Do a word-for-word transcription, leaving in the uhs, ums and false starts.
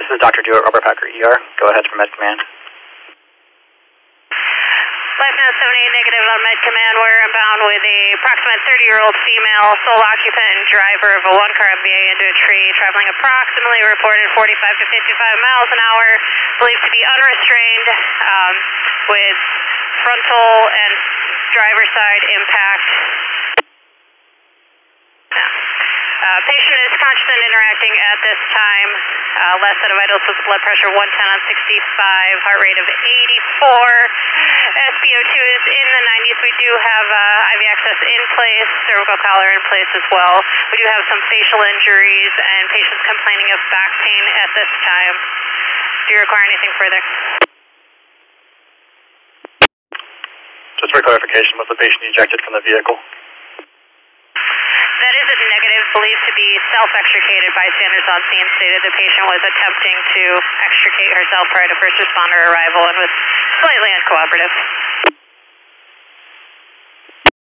This is Doctor Dewitt, Robert Packer E R. Go ahead for Med Command. Life now seven eight negative on Med Command. We're inbound with a approximate thirty-year-old female, sole occupant and driver of a one-car M V A into a tree, traveling approximately reported forty-five to fifty-five miles an hour, believed to be unrestrained, um, with frontal and driver side impact. Uh, patient is conscious and interacting at this time. Uh, last set of vitals was blood pressure one ten on sixty-five, heart rate of eighty-four. S p O two is in the nineties. We do have uh, I V access in place, cervical collar in place as well. We do have some facial injuries and patients complaining of back pain at this time. Do you require anything further? Just for clarification, was the patient ejected from the vehicle? That is a negative, believed to be self-extricated. Bystanders on scene stated the patient was attempting to extricate herself prior to first responder arrival and was slightly uncooperative.